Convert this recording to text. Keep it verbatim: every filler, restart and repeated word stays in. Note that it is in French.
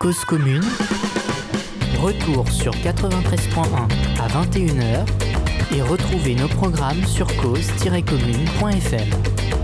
Cause commune, retour sur quatre-vingt-treize point un à vingt et une heures et retrouvez nos programmes sur cause tiret commune point f m.